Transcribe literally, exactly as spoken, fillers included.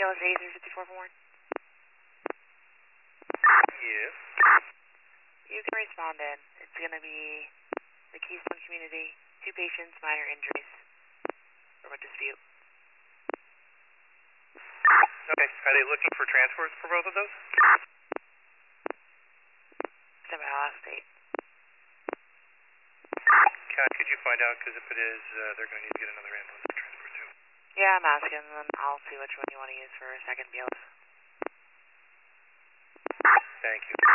L S A three fifty-four for one. Yes. You can respond in. It's going to be the Keystone community, two patients, minor injuries from a dispute. Okay. Are they looking for transports for both of those? It's about Ohio State. Kat, could you find out? Because if it is, uh, they're going to need to get another ambulance for transport too. Yeah, I'm asking, and then I'll see which one you want to use for a second B L S. Thank you.